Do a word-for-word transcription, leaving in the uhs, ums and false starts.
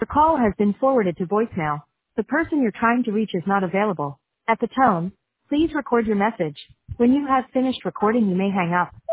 call has been forwarded to voicemail. The person you're trying to reach is not available. At the tone, please record your message. When you have finished recording, you may hang up.